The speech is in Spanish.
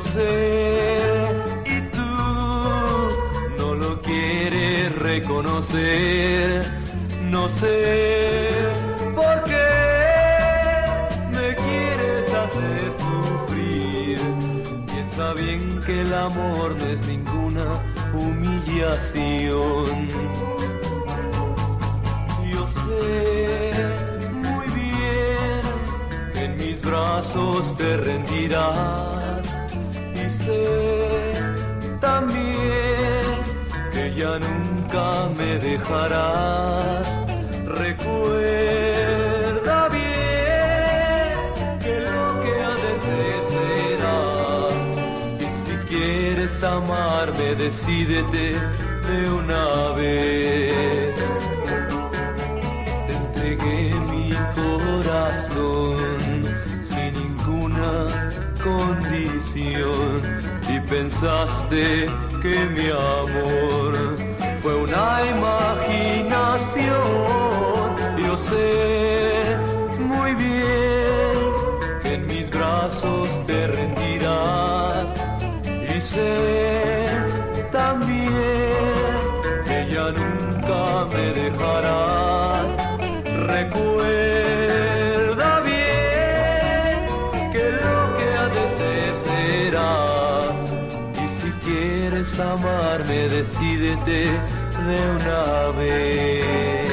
sé, y tú no lo quieres reconocer. No sé por qué me quieres hacer sufrir. Piensa bien que el amor no es ninguna humillación. Yo sé muy bien que en mis brazos te rendirás, y sé también que ya nunca me dejarás. Recuerda bien que lo que ha de ser será, y si quieres amarme decídete de una vez. Te entregué mi corazón sin ninguna condición, y pensaste que mi amor fue una imaginación. Yo sé muy bien que en mis brazos te rendirás, y sé también que ya nunca me dejarás. Recuerda bien que lo que ha de ser será, y si quieres amarme decídete de una vez.